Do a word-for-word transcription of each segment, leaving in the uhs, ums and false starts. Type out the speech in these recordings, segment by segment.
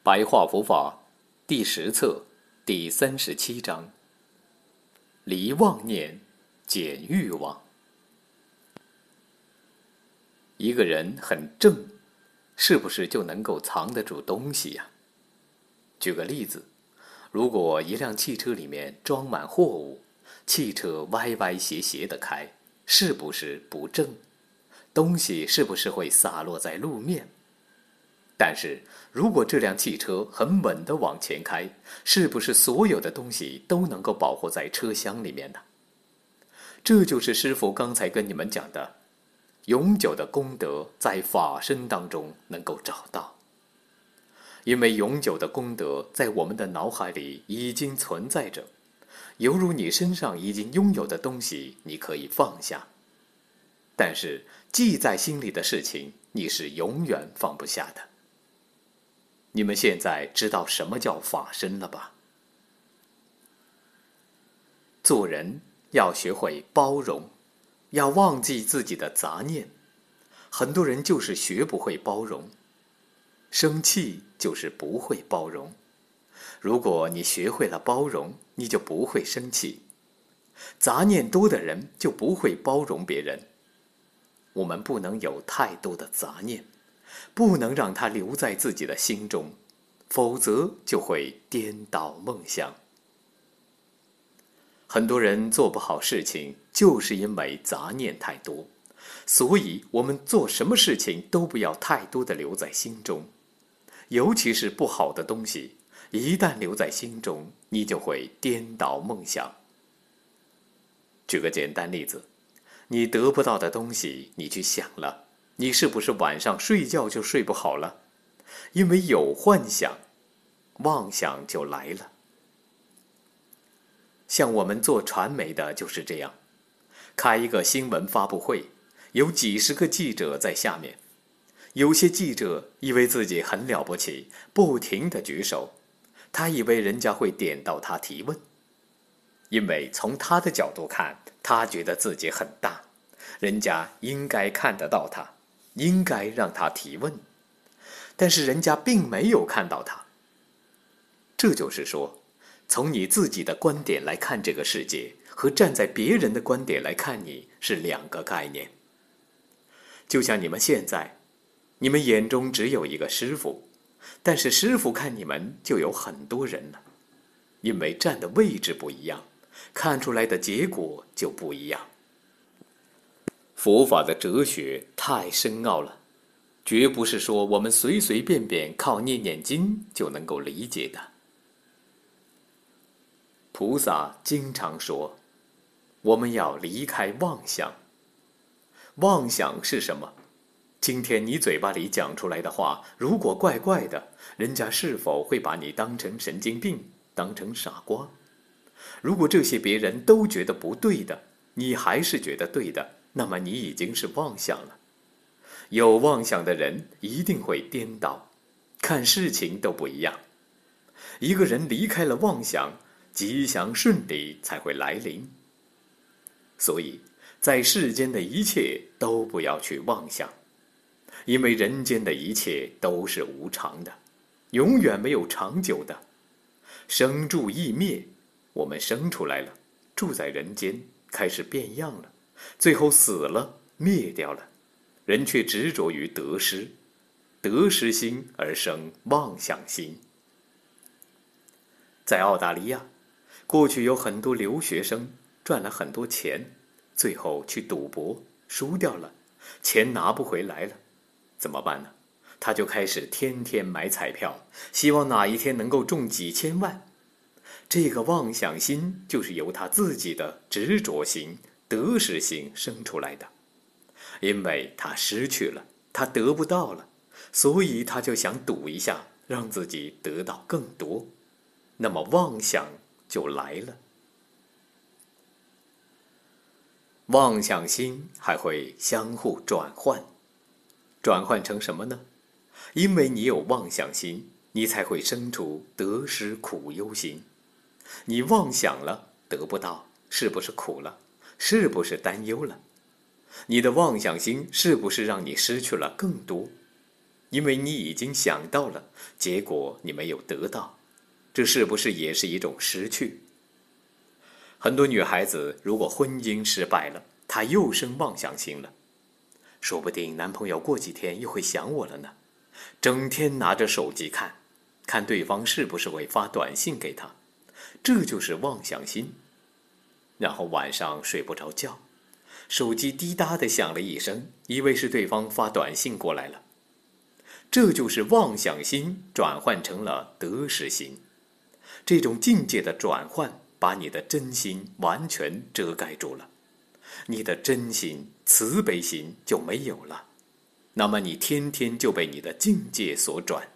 白话佛法第十册第三十七章：离妄念，减欲望。一个人很正，是不是就能够藏得住东西呀？举个例子，如果一辆汽车里面装满货物，汽车歪歪斜斜地开，是不是不正？东西是不是会洒落在路面？但是如果这辆汽车很稳地往前开，是不是所有的东西都能够保护在车厢里面呢？这就是师父刚才跟你们讲的，永久的功德在法身当中能够找到。因为永久的功德在我们的脑海里已经存在着，犹如你身上已经拥有的东西，你可以放下。但是记在心里的事情，你是永远放不下的。你们现在知道什么叫法身了吧？做人要学会包容，要忘记自己的杂念。很多人就是学不会包容，生气就是不会包容。如果你学会了包容，你就不会生气。杂念多的人就不会包容别人。我们不能有太多的杂念，不能让它留在自己的心中，否则就会颠倒梦想。很多人做不好事情，就是因为杂念太多，所以我们做什么事情都不要太多的留在心中，尤其是不好的东西，一旦留在心中，你就会颠倒梦想。举个简单例子，你得不到的东西，你去想了，你是不是晚上睡觉就睡不好了？因为有幻想，妄想就来了。像我们做传媒的就是这样，开一个新闻发布会，有几十个记者在下面，有些记者以为自己很了不起，不停地举手，他以为人家会点到他提问，因为从他的角度看，他觉得自己很大，人家应该看得到他，应该让他提问，但是人家并没有看到他。这就是说，从你自己的观点来看这个世界，和站在别人的观点来看你是两个概念。就像你们现在，你们眼中只有一个师父，但是师父看你们就有很多人了，因为站的位置不一样，看出来的结果就不一样。佛法的哲学太深奥了，绝不是说我们随随便便靠念念经就能够理解的。菩萨经常说，我们要离开妄想。妄想是什么？今天你嘴巴里讲出来的话，如果怪怪的，人家是否会把你当成神经病，当成傻瓜？如果这些别人都觉得不对的，你还是觉得对的，那么你已经是妄想了。有妄想的人一定会颠倒，看事情都不一样。一个人离开了妄想，吉祥顺利才会来临。所以在世间的一切都不要去妄想，因为人间的一切都是无常的，永远没有长久的。生住异灭，我们生出来了，住在人间，开始变样了，最后死了，灭掉了，人却执着于得失，得失心而生妄想心。在澳大利亚，过去有很多留学生赚了很多钱，最后去赌博，输掉了，钱拿不回来了，怎么办呢？他就开始天天买彩票，希望哪一天能够中几千万。这个妄想心就是由他自己的执着心、得失心生出来的。因为他失去了，他得不到了，所以他就想赌一下，让自己得到更多。那么妄想就来了。妄想心还会相互转换，转换成什么呢？因为你有妄想心，你才会生出得失苦忧心。你妄想了，得不到，是不是苦了？是不是担忧了？你的妄想心是不是让你失去了更多？ 因为你已经想到了，结果你没有得到，这是不是也是一种失去？很多女孩子如果婚姻失败了，她又生妄想心了，说不定男朋友过几天又会想我了呢，整天拿着手机看，看对方是不是会发短信给她，这就是妄想心。然后晚上睡不着觉，手机滴答地响了一声，以为是对方发短信过来了，这就是妄想心转换成了得失心。这种境界的转换把你的真心完全遮盖住了，你的真心慈悲心就没有了，那么你天天就被你的境界所转。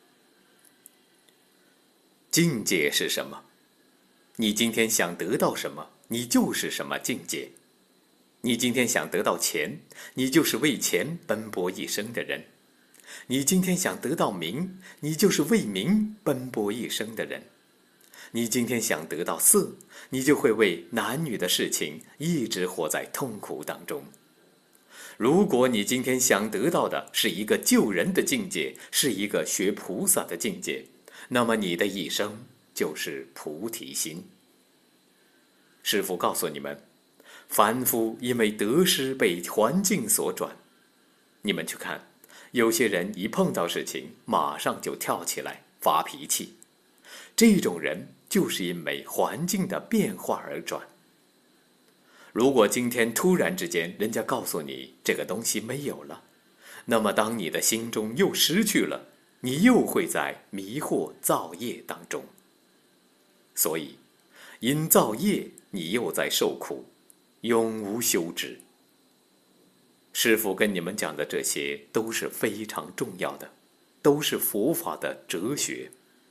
境界是什么？你今天想得到什么，你就是什么境界。你今天想得到钱，你就是为钱奔波一生的人；你今天想得到名，你就是为名奔波一生的人；你今天想得到色，你就会为男女的事情一直活在痛苦当中。如果你今天想得到的是一个救人的境界，是一个学菩萨的境界，那么你的一生就是菩提心。师父告诉你们，凡夫因为得失被环境所转。你们去看，有些人一碰到事情马上就跳起来发脾气，这种人就是因为环境的变化而转。如果今天突然之间人家告诉你这个东西没有了，那么当你的心中又失去了，你又会在迷惑造业当中。所以因造业你又在受苦，永无休止。师父跟你们讲的这些都是非常重要的，都是佛法的哲学。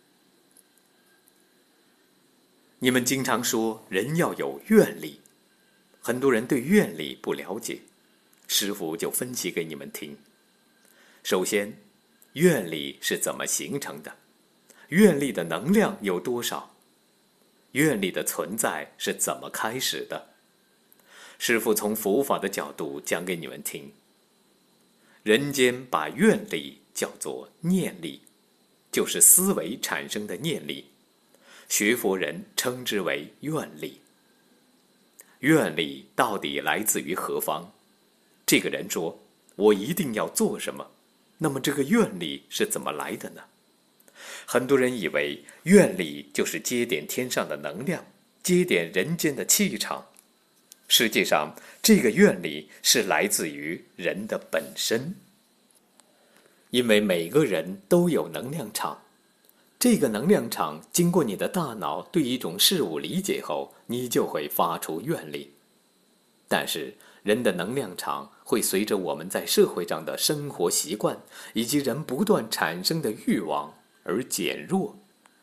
你们经常说人要有愿力，很多人对愿力不了解，师父就分析给你们听。首先，愿力是怎么形成的？愿力的能量有多少？愿力的存在是怎么开始的？师父从佛法的角度讲给你们听。人间把愿力叫做念力，就是思维产生的念力，学佛人称之为愿力。愿力到底来自于何方？这个人说，我一定要做什么，那么这个愿力是怎么来的呢？很多人以为愿力就是接点天上的能量，接点人间的气场。实际上，这个愿力是来自于人的本身。因为每个人都有能量场，这个能量场经过你的大脑对一种事物理解后，你就会发出愿力。但是人的能量场会随着我们在社会上的生活习惯以及人不断产生的欲望而减弱。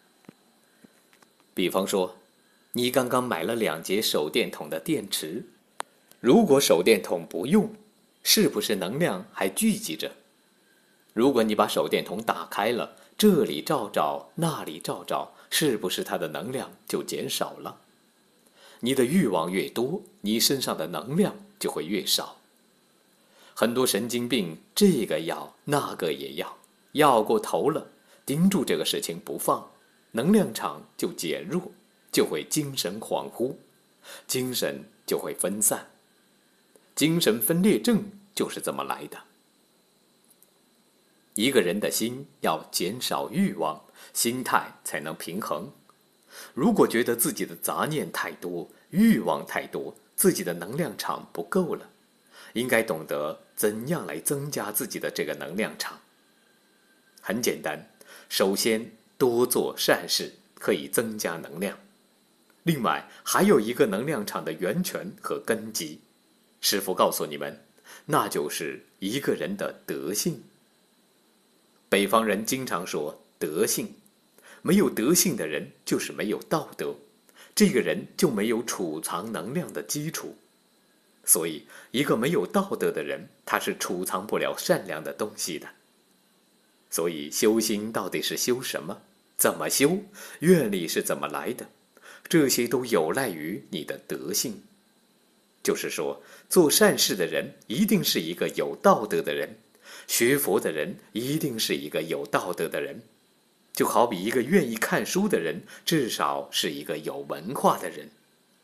比方说，你刚刚买了两节手电筒的电池，如果手电筒不用，是不是能量还聚集着？如果你把手电筒打开了，这里照照，那里照照，是不是它的能量就减少了？你的欲望越多，你身上的能量就会越少。很多神经病这个要那个也要，要过头了，盯住这个事情不放，能量场就减弱，就会精神恍惚，精神就会分散。精神分裂症就是这么来的。一个人的心要减少欲望，心态才能平衡。如果觉得自己的杂念太多，欲望太多，自己的能量场不够了，应该懂得怎样来增加自己的这个能量场。很简单，首先多做善事可以增加能量。另外还有一个能量场的源泉和根基，师父告诉你们，那就是一个人的德性。北方人经常说德性，没有德性的人就是没有道德，这个人就没有储藏能量的基础。所以一个没有道德的人，他是储藏不了善良的东西的。所以修心到底是修什么？怎么修？愿力是怎么来的？这些都有赖于你的德性。就是说，做善事的人一定是一个有道德的人， 学佛的人一定是一个有道德的人，就好比一个愿意看书的人，至少是一个有文化的人。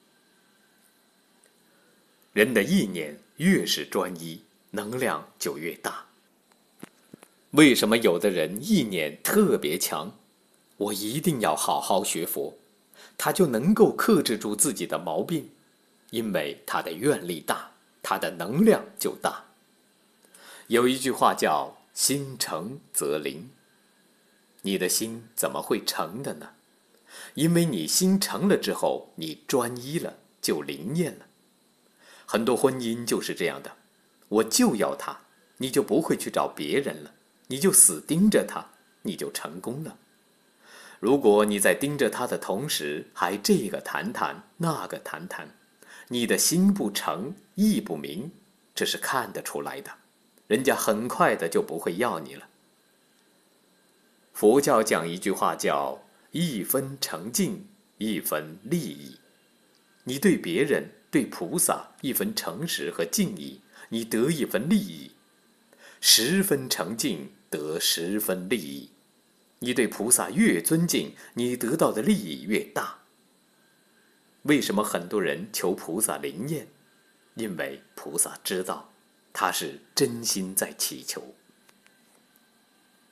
人的意念越是专一，能量就越大。为什么有的人意念特别强？我一定要好好学佛，他就能够克制住自己的毛病，因为他的愿力大，他的能量就大。有一句话叫“心诚则灵”，你的心怎么会诚的呢？因为你心诚了之后，你专一了，就灵验了。很多婚姻就是这样的，我就要他，你就不会去找别人了，你就死盯着他，你就成功了。如果你在盯着他的同时，还这个谈谈那个谈谈，你的心不诚，意不明，这是看得出来的，人家很快的就不会要你了。佛教讲一句话叫一分诚敬，一分利益。你对别人对菩萨一分诚实和敬意，你得一分利益；十分诚敬得十分利益。你对菩萨越尊敬，你得到的利益越大。为什么很多人求菩萨灵验？因为菩萨知道他是真心在祈求。